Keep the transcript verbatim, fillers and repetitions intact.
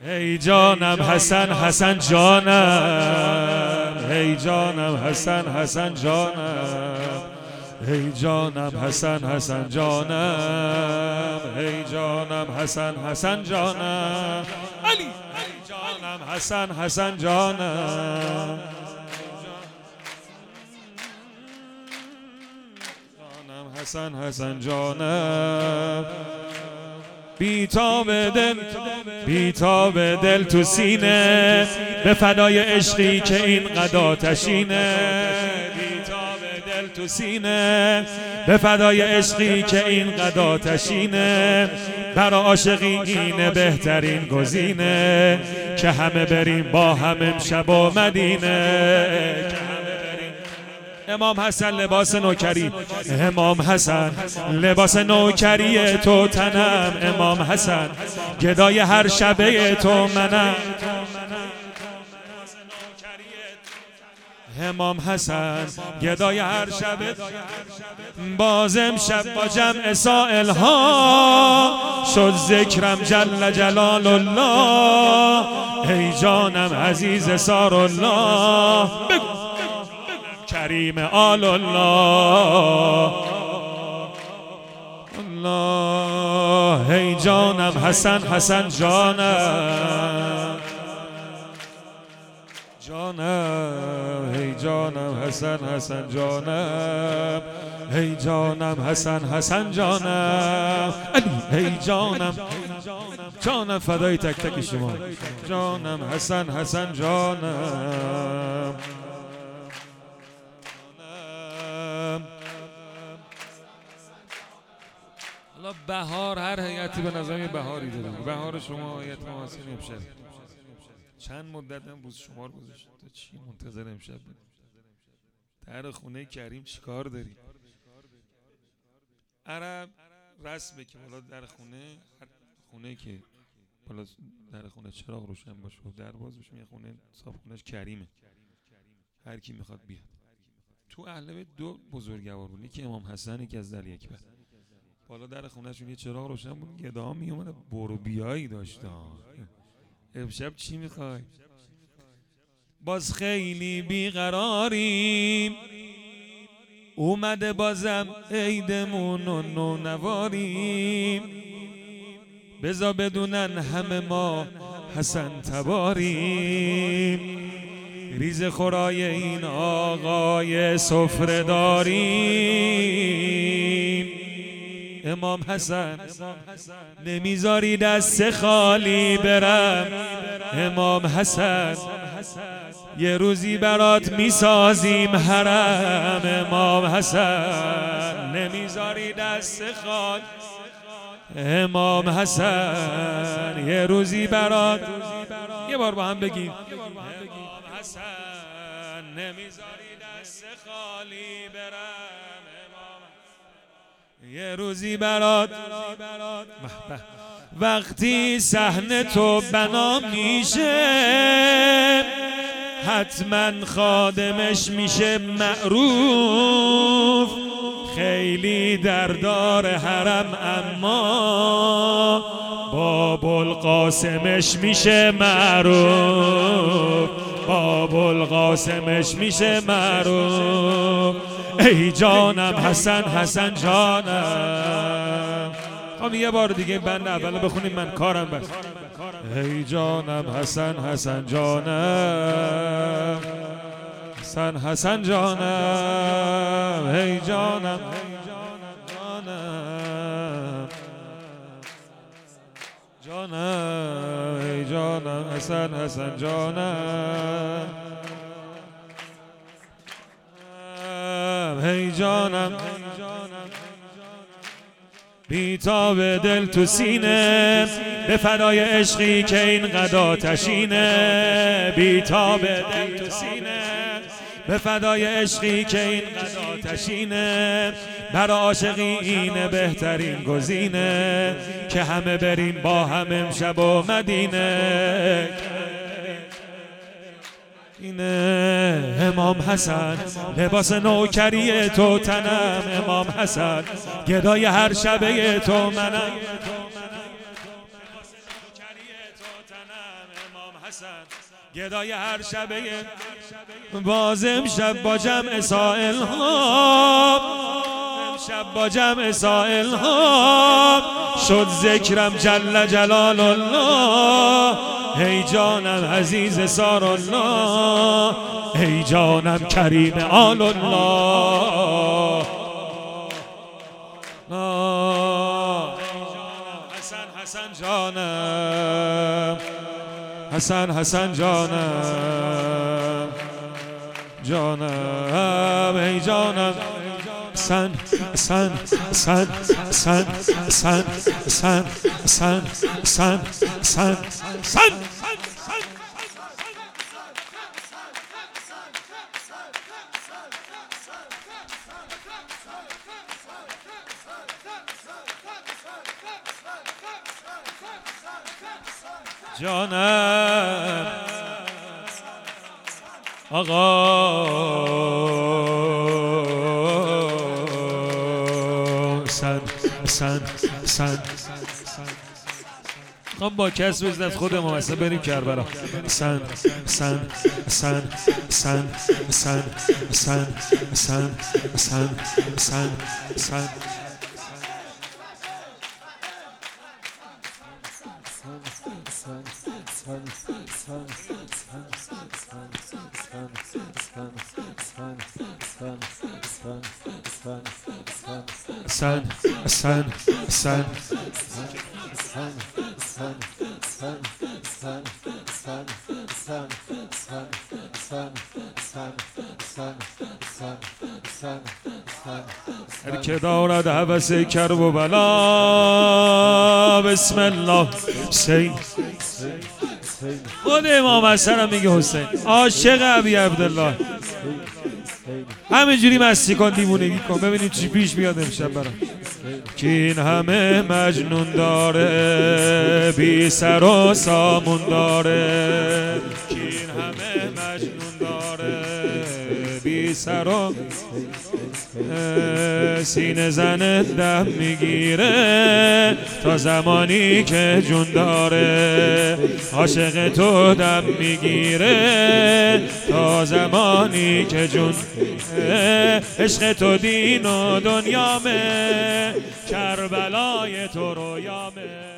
ای جانم حسن حسن جانم، ای جانم حسن حسن جانم، ای جانم حسن حسن جانم، ای جانم حسن حسن جانم، علی ای جانم حسن حسن جانم، جانم حسن حسن جانم. بیتاب دل بیتاب دل تو سینه، به فدای عشقی که اینقدر آتشینه. بیتاب دل تو سینه، به فدای عشقی که اینقدر آتشینه. برا عاشقی اینه بهترین گزینه، که همه بریم با هم امشب و مدینه. امام حسن لباس نوکری، امام حسن لباس نوکری تو تنم، امام حسن گدای هر شبه تو منم. امام حسن گدای هر شبه، باز امشب با جمع سائل ها شد ذکرم جل جلال الله. ای جانم عزیز سار الله، کریم آل الله الله. ای جانم حسن حسن جانم جانم، ای جانم حسن حسن جانم، ای جانم حسن حسن جانم، علی ای جانم جانم فدای تک تک شما، جانم حسن حسن جانم. حالا بهار هر هیئتی به نظر یه بهاری داره. بهار شما هیئت محاسن امشب چند مدت هم روز شمار گذاشت تا چی منتظر امشب بود؟ در خونه کریم چیکار داری؟ عرب رسمه که بالا در خونه، هر خونه که بالا در خونه چراغ روشن باشه و در باز بشه، یه خونه صاحب خونه‌اش کریمه، هر کی میخواد بیاد. تو اهل بیت دو بزرگوار بود، یکی امام حسن، یکی از علی اکبر. بالا در خونه‌شون یه چراغ روشن بود، گدا می اومد برو بیایی داشتن. امشب چی میخوای؟ باز خیلی بیقراریم، اومده بازم عیدمون و نونواریم. بذار بدونن همه ما حسن تباریم، ریز خورای این آقای سفره داریم. امام حسن نمیذاری دست خالی برم، امام حسن یه روزی برات میسازیم حرم. امام حسن نمیذاری دست خالی، امام حسن یه روزی برات، یه بار با هم بگیم امام حسن نمیذاری دست خالی برم، یه روزی برات. وقتی صحنه تو بنا میشه، حتما خادمش میشه معروف. خیلی دردار حرم اما باب القاسمش میشه معروف، باب القاسمش میشه معروف. ای جانم حسن حسن جانم. خب یه بار دیگه بند اول بخونیم، من کارم بس. ای جانم حسن حسن جانم، حسن حسن جانم، ای جانم جانم جانم، ای جانم حسن حسن جانم، ای جانم. بیتاب دل تو سینه، به فدای عشقی که اینقدر آتشینه. بیتاب دل تو سینه، به فدای عشقی که اینقدر آتشینه. برا عاشقی اینه بهترین گزینه، که همه بریم با هم امشب و مدینه. اینه امام حسن لباس نوکری تو تنم، امام حسن گدای هر شبه تو منم. امام حسن گدای هر شبه باز امشب با جمع سائل ها، امشب با جمع سائل ها شد ذکرم جل جلال الله. ای جانم عزیز سار الله، ای جانم کریم آل الله. حسن حسن جانم، حسن حسن جانم، جانم ای جانم. سن سن سن سن سن سن سن سن سن سن جانم آقا سن سن سن خب با کس بزن از خودمون مثلا بریم کربلا. سن سن سن سن سن سن سن سن سن سن Sun, sun, sun, هر که دارد هوس کرب و بلا بسم الله سی. خود امام حسن هم میگه حسین عاشق ابی عبدالله. همینجوری مستی کن دیوونگی کن ببینیم چی پیش بیاد امشب برام. که این همه مجنون داره بی سر و سامون داره، که این همه مجنون داره بی سر و سینه زنه دم میگیره تا زمانی که جون داره. عاشق تو دم میگیره تا زمانی که جون. عشق تو دین و دنیامه، کربلای تو رویامه.